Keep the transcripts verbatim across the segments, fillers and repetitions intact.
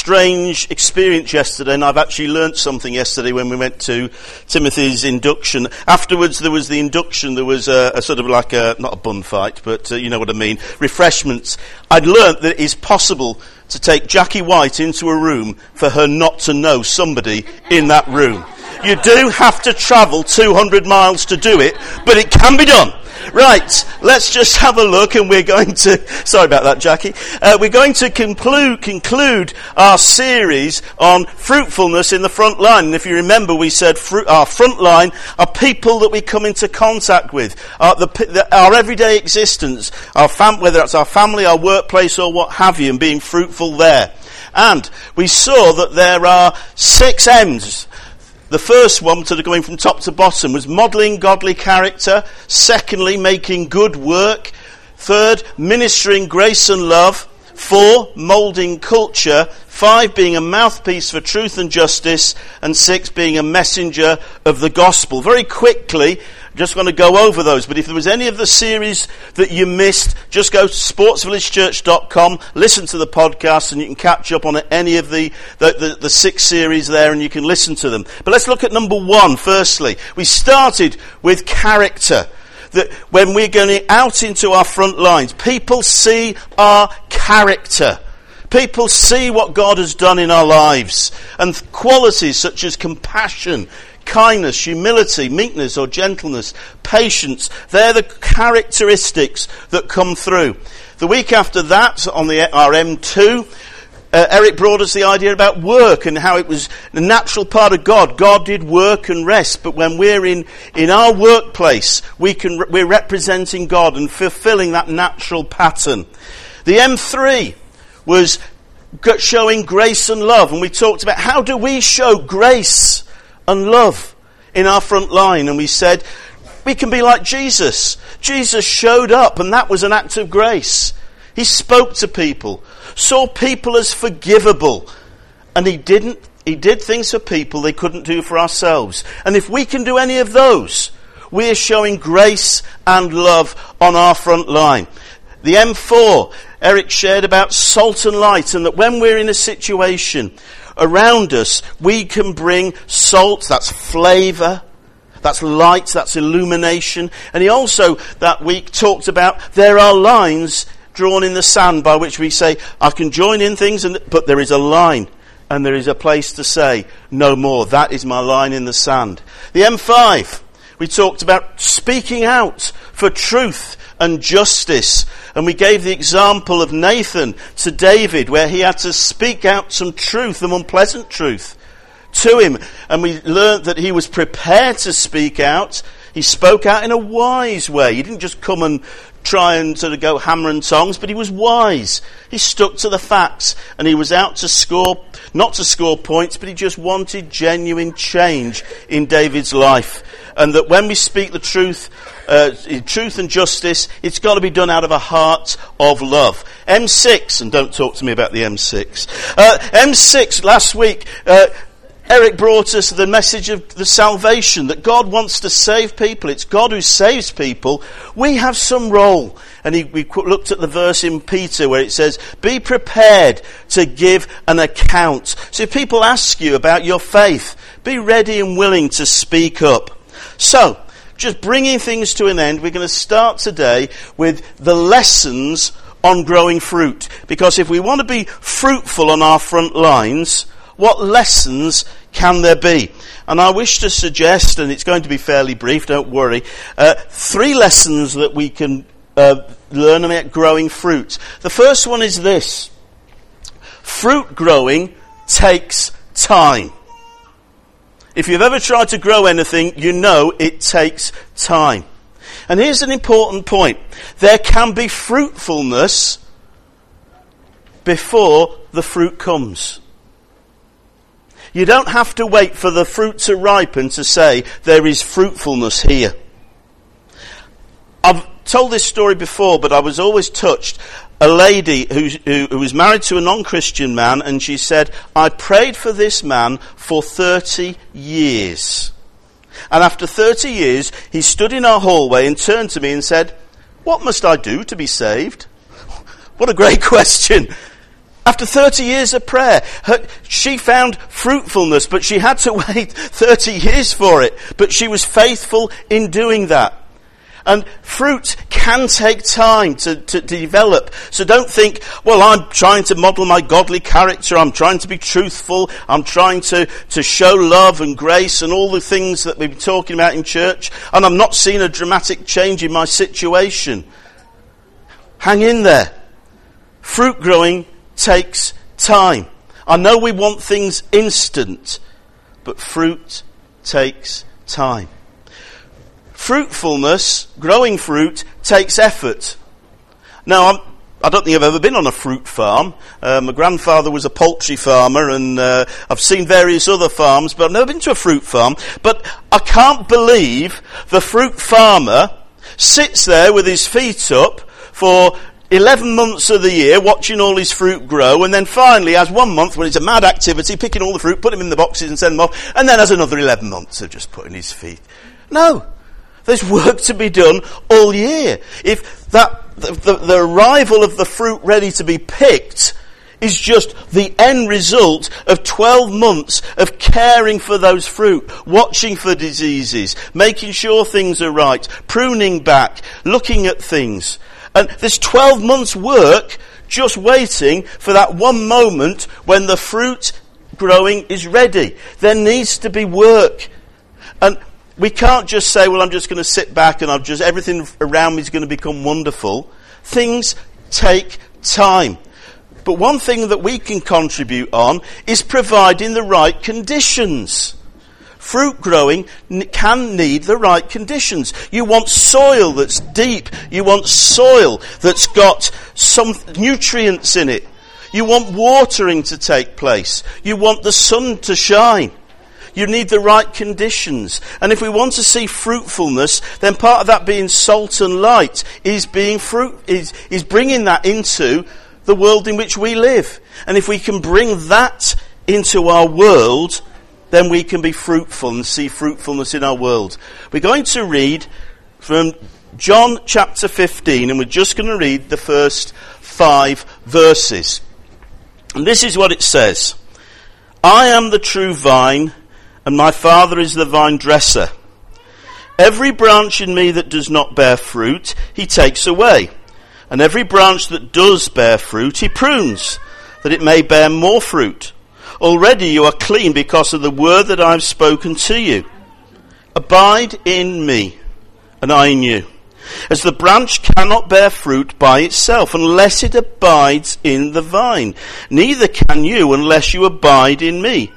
strange experience yesterday, and I've actually learnt something yesterday when we went to Timothy's induction. Afterwards, there was the induction. There was a, a sort of like a, not a bun fight, but uh, you know what I mean, refreshments. I'd learnt that it is possible to take Jackie White into a room for her not to know somebody in that room. You do have to travel two hundred miles to do it, but it can be done. Right, let's just have a look, and we're going to, sorry about that, Jackie, uh, we're going to conclude, conclude our series on fruitfulness in the front line. And if you remember, we said fruit, our front line are people that we come into contact with, uh, the, the, our everyday existence, our fam- whether it's our family, our workplace, or what have you, and being fruitful there. And we saw that there are six M's. The first one, sort of going from top to bottom, was modelling godly character. Secondly, making good work. Third, ministering grace and love. Four, moulding culture. Five, being a mouthpiece for truth and justice. And six, being a messenger of the gospel. Very quickly, I'm just going to go over those. But if there was any of the series that you missed, just go to sports village church dot com, listen to the podcast, and you can catch up on any of the, the, the, the six series there, and you can listen to them. But let's look at number one, firstly. We started with character. That when we're going out into our front lines, people see our character. People see what God has done in our lives. And qualities such as compassion, kindness, humility, meekness or gentleness, patience, they're the characteristics that come through. The week after that, on the our M two, Uh, Eric brought us the idea about work and how it was the natural part of God. God did work and rest, but when we're in, in our workplace, we can, we're representing God and fulfilling that natural pattern. The M three was showing grace and love, and we talked about how do we show grace and love in our front line, and we said we can be like Jesus. Jesus showed up, and that was an act of grace. He spoke to people, saw people as forgivable, and he didn't, he did things for people they couldn't do for ourselves. And if we can do any of those, we're showing grace and love on our front line. The M four, Eric shared about salt and light, and that when we're in a situation around us, we can bring salt, that's flavour, that's light, that's illumination. And he also, that week, talked about there are lines drawn in the sand by which we say, I can join in things, and but there is a line and there is a place to say, no more. That is my line in the sand. The M five, we talked about speaking out for truth and justice. And we gave the example of Nathan to David, where he had to speak out some truth, some unpleasant truth to him. And we learnt that he was prepared to speak out. He spoke out in a wise way. He didn't just come and try and sort of go hammer and tongs, but he was wise. He stuck to the facts, and he was out to score, not to score points, but he just wanted genuine change in David's life. And that when we speak the truth, uh, truth and justice, it's got to be done out of a heart of love. M six, and don't talk to me about the M six. Uh, M six, last week, uh, Eric brought us the message of the salvation, that God wants to save people. It's God who saves people. We have some role. And he, we looked at the verse in Peter where it says, be prepared to give an account. So if people ask you about your faith, be ready and willing to speak up. So, just bringing things to an end, we're going to start today with the lessons on growing fruit. Because if we want to be fruitful on our front lines, what lessons can there be? And I wish to suggest, and it's going to be fairly brief, don't worry, uh, three lessons that we can uh, learn about growing fruit. The first one is this. Fruit growing takes time. If you've ever tried to grow anything, you know it takes time. And here's an important point. There can be fruitfulness before the fruit comes. You don't have to wait for the fruit to ripen to say there is fruitfulness here. I've told this story before, but I was always touched. A lady who, who, who was married to a non-Christian man, and she said, I prayed for this man for thirty years. And after thirty years, he stood in our hallway and turned to me and said, what must I do to be saved? What a great question. After thirty years of prayer, her, she found fruitfulness, but she had to wait thirty years for it. But she was faithful in doing that. And fruit can take time to, to develop. So don't think, well, I'm trying to model my godly character, I'm trying to be truthful, I'm trying to, to show love and grace and all the things that we've been talking about in church, and I'm not seeing a dramatic change in my situation. Hang in there. Fruit growing takes time. I know we want things instant, but fruit takes time. Fruitfulness, growing fruit, takes effort. Now, I'm, I don't think I've ever been on a fruit farm. Uh, my grandfather was a poultry farmer, and uh, I've seen various other farms, but I've never been to a fruit farm. But I can't believe the fruit farmer sits there with his feet up for eleven months of the year watching all his fruit grow, and then finally has one month when it's a mad activity, picking all the fruit, putting them in the boxes and sending them off, and then has another eleven months of just putting his feet. No. There's work to be done all year. If that the, the, the arrival of the fruit ready to be picked is just the end result of twelve months of caring for those fruit, watching for diseases, making sure things are right, pruning back, looking at things. And there's twelve months work just waiting for that one moment when the fruit growing is ready. There needs to be work. And we can't just say, well, I'm just going to sit back and I've just everything around me is going to become wonderful. Things take time. But one thing that we can contribute on is providing the right conditions. Fruit growing can need the right conditions. You want soil that's deep. You want soil that's got some nutrients in it. You want watering to take place. You want the sun to shine. You need the right conditions. And if we want to see fruitfulness, then part of that being salt and light is being fruit, is, is bringing that into the world in which we live. And if we can bring that into our world, then we can be fruitful and see fruitfulness in our world. We're going to read from John chapter fifteen, and we're just going to read the first five verses. And this is what it says. I am the true vine, and my Father is the vine dresser. Every branch in me that does not bear fruit, he takes away. And every branch that does bear fruit, he prunes, that it may bear more fruit. Already you are clean because of the word that I have spoken to you. Abide in me, and I in you. As the branch cannot bear fruit by itself unless it abides in the vine, neither can you unless you abide in me.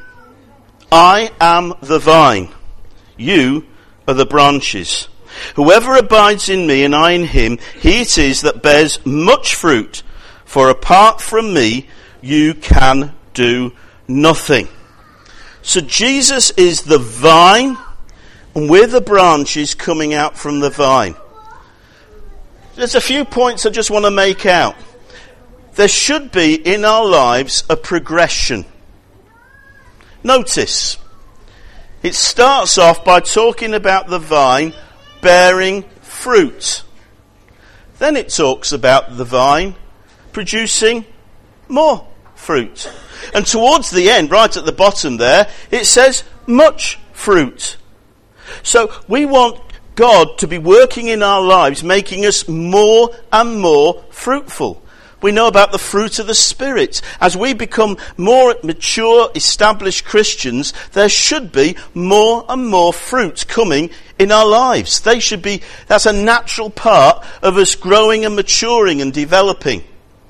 I am the vine, you are the branches. Whoever abides in me and I in him, he it is that bears much fruit, for apart from me you can do nothing. So Jesus is the vine, and we're the branches coming out from the vine. There's a few points I just want to make out. There should be in our lives a progression. Notice, it starts off by talking about the vine bearing fruit. Then it talks about the vine producing more fruit. And towards the end, right at the bottom there, it says much fruit. So we want God to be working in our lives, making us more and more fruitful. We know about the fruit of the Spirit. As we become more mature, established Christians, there should be more and more fruit coming in our lives. They should be, that's a natural part of us growing and maturing and developing.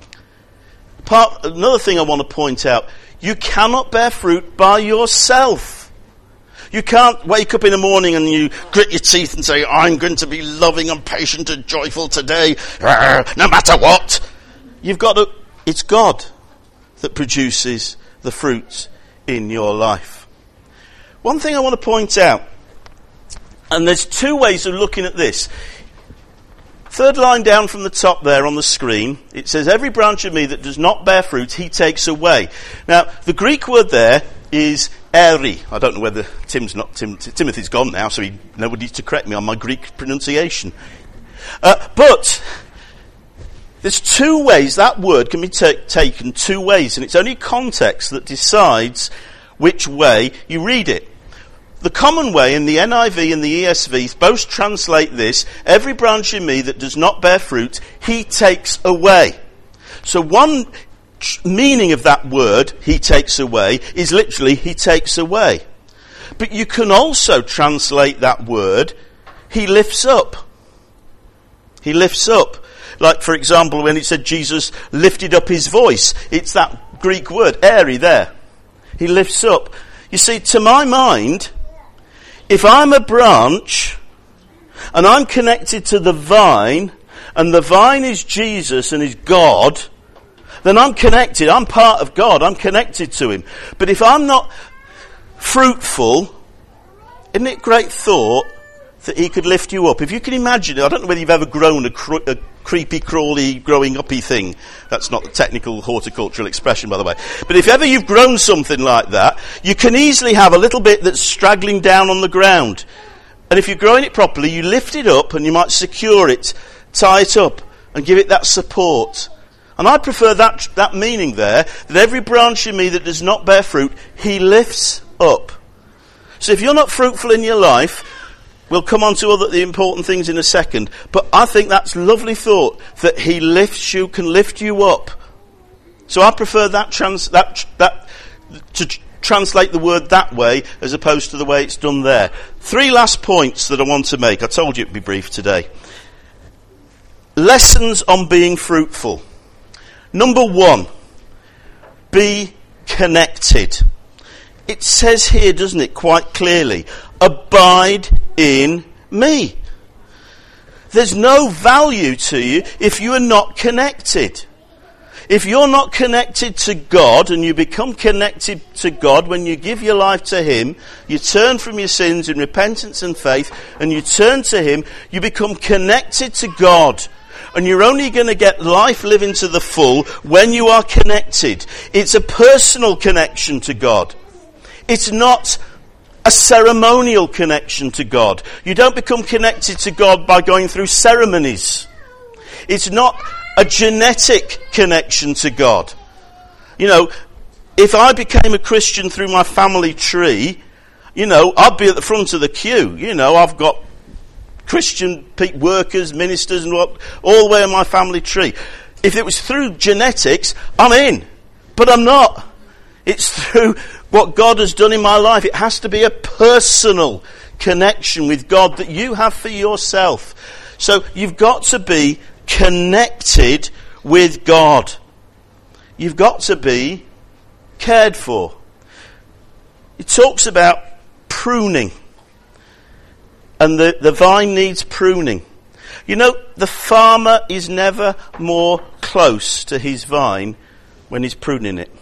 Part, another thing I want to point out, you cannot bear fruit by yourself. You can't wake up in the morning and you grit your teeth and say, I'm going to be loving and patient and joyful today, no matter what. You've got to, it's God that produces the fruit in your life. One thing I want to point out, and there's two ways of looking at this. Third line down from the top there on the screen, it says, every branch of me that does not bear fruit, he takes away. Now, the Greek word there is eri. I don't know whether Tim's not, Tim, Timothy's gone now, so he, nobody needs to correct me on my Greek pronunciation. Uh, but There's two ways that word can be ta- taken two ways, and it's only context that decides which way you read it. The common way in the N I V and the E S V both translate this: every branch in me that does not bear fruit, he takes away. So one tr- meaning of that word, he takes away, is literally he takes away. But you can also translate that word, he lifts up. He lifts up. Like, for example, when it said Jesus lifted up his voice, it's that Greek word, eri, there. He lifts up. You see, to my mind, if I'm a branch and I'm connected to the vine, and the vine is Jesus and is God, then I'm connected. I'm part of God. I'm connected to him. But if I'm not fruitful, isn't it a great thought that he could lift you up? If you can imagine it, I don't know whether you've ever grown a, cr- a creepy, crawly, growing uppy thing. That's not the technical horticultural expression, by the way. But if ever you've grown something like that, you can easily have a little bit that's straggling down on the ground. And if you're growing it properly, you lift it up and you might secure it, tie it up, and give it that support. And I prefer that that meaning there, that every branch in me that does not bear fruit, he lifts up. So if you're not fruitful in your life, we'll come on to other the important things in a second, but I think that's a lovely thought, that he lifts you, can lift you up. So I prefer that trans that that to tr- translate the word that way as opposed to the way it's done there. Three last points that I want to make. I told you it'd be brief today. Lessons on being fruitful. Number one, be connected. It says here, doesn't it, quite clearly, abide in me. There's no value to you if you are not connected. If you're not connected to God, and you become connected to God when you give your life to him, you turn from your sins in repentance and faith, and you turn to him, you become connected to God. And you're only going to get life living to the full when you are connected. It's a personal connection to God. It's not a ceremonial connection to God. You don't become connected to God by going through ceremonies. It's not a genetic connection to God. You know, if I became a Christian through my family tree, you know, I'd be at the front of the queue. You know, I've got Christian workers, ministers, and what, all the way in my family tree. If it was through genetics, I'm in. But I'm not. It's through what God has done in my life. It has to be a personal connection with God that you have for yourself. So you've got to be connected with God. You've got to be cared for. It talks about pruning. And the, the vine needs pruning. You know, the farmer is never more close to his vine when he's pruning it.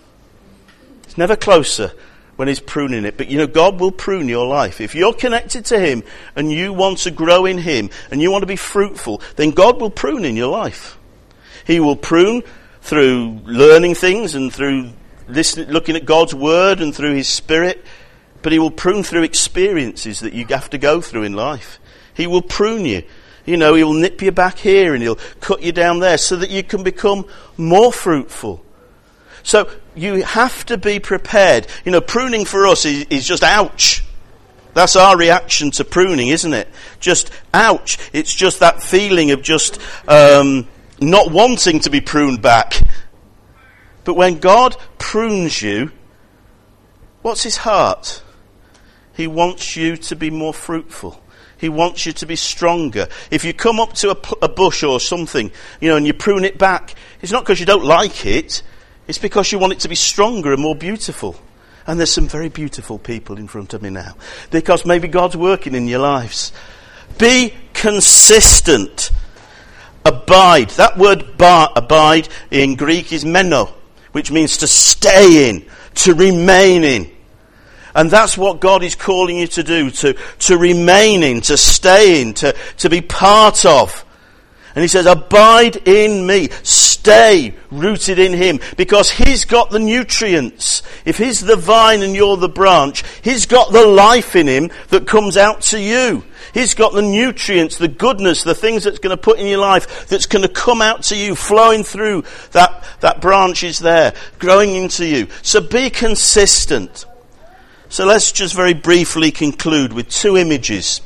It's never closer when he's pruning it. But you know, God will prune your life. If you're connected to him and you want to grow in him and you want to be fruitful, then God will prune in your life. He will prune through learning things and through listening, looking at God's word and through his spirit. But he will prune through experiences that you have to go through in life. He will prune you. You know, he'll nip you back here and he'll cut you down there so that you can become more fruitful. So you have to be prepared. You know, pruning for us is, is just ouch. That's our reaction to pruning, isn't it? Just ouch. It's just that feeling of just um, not wanting to be pruned back. But when God prunes you, what's his heart? He wants you to be more fruitful. He wants you to be stronger. If you come up to a, a bush or something, you know, and you prune it back, it's not because you don't like it. It's because you want it to be stronger and more beautiful. And there's some very beautiful people in front of me now. Because maybe God's working in your lives. Be consistent. Abide. That word bar, abide in Greek is meno, which means to stay in, to remain in. And that's what God is calling you to do, to, to remain in, to stay in, to, to be part of. And he says, abide in me, stay rooted in him, because he's got the nutrients. If he's the vine and you're the branch, he's got the life in him that comes out to you. He's got the nutrients, the goodness, the things that's going to put in your life, that's going to come out to you, flowing through that, that branch is there, growing into you. So be consistent. So let's just very briefly conclude with two images.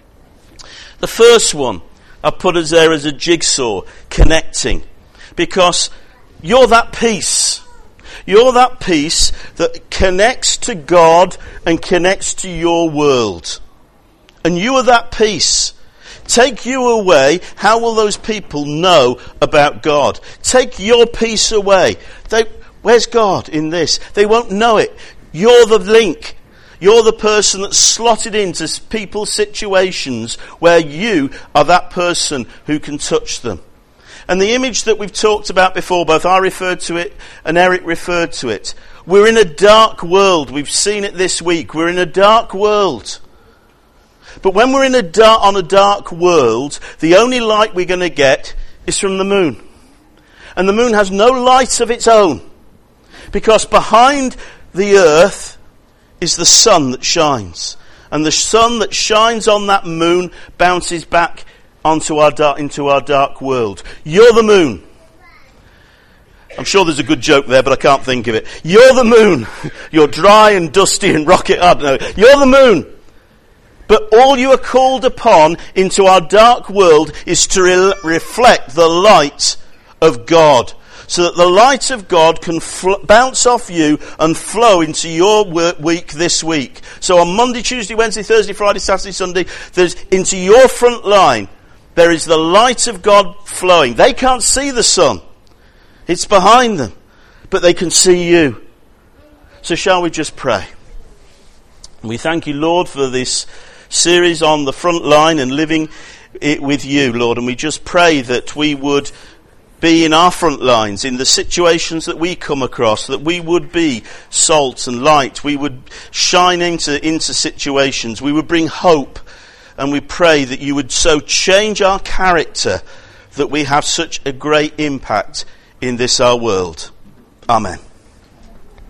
The first one, I put us there as a jigsaw, connecting. Because you're that piece. You're that piece that connects to God and connects to your world. And you are that piece. Take you away, how will those people know about God? Take your piece away. They, where's God in this? They won't know it. You're the link. You're the person that's slotted into people's situations where you are that person who can touch them. And the image that we've talked about before, both I referred to it and Eric referred to it. We're in a dark world. We've seen it this week. We're in a dark world. But when we're in a dark, on a dark world, the only light we're going to get is from the moon. And the moon has no light of its own. Because behind the earth is the sun that shines. And the sun that shines on that moon bounces back onto our dark, into our dark world. You're the moon. I'm sure there's a good joke there, but I can't think of it. You're the moon. You're dry and dusty and rocket. I don't know. You're the moon. But all you are called upon into our dark world is to re- reflect the light of God. So that the light of God can fl- bounce off you and flow into your work week this week. So on Monday, Tuesday, Wednesday, Thursday, Friday, Saturday, Sunday, there's into your front line, there is the light of God flowing. They can't see the sun. It's behind them. But they can see you. So shall we just pray? We thank you, Lord, for this series on the front line and living it with you, Lord. And we just pray that we would be in our front lines, in the situations that we come across, that we would be salt and light. We would shine into, into situations. We would bring hope. And we pray that you would so change our character that we have such a great impact in this our world. Amen.